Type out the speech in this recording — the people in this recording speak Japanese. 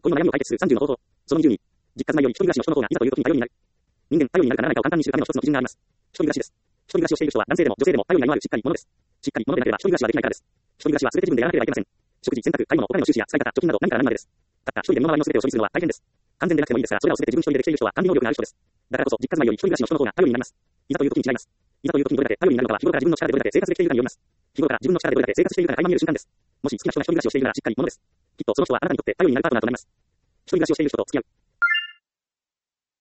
恋の悩みを解決する30の方法。その20に、実活内より一人暮らしの人の方がいざという時に頼りになる。人間、頼りになるかならないかを簡単に知るための一つの基準があります。一人暮らしです。一人暮らしをしている人は男性でも女性でも頼りがいのあるしっかり者です。しっかり者でなければ一人暮らしはできないからです。一人暮らしは全て自分でやらなければいけません。食事、洗濯、買い物、お金の収支や使い方、貯金など何から何までです。たった一人で身の回りの全てを処理するのは大変です。完全でなくてもいいですが、それらを全て自分一人でできている人は管理能力がある人です。だからこそ、実活内より一人暮らしの人の方が頼りになります。いざという時に違います。いざという時にどれだけ頼りになるのかは、日頃から自分の力でどれだけ生活できているかによります。日頃から自分の力でどれだけ生活しているかが垣間見える瞬間です。もし好きな人が一人暮らしをしているならしっかり者です。きっとその人はあなたにとって頼りになるパートナーとなります。一人暮らしをしている人と付き合う。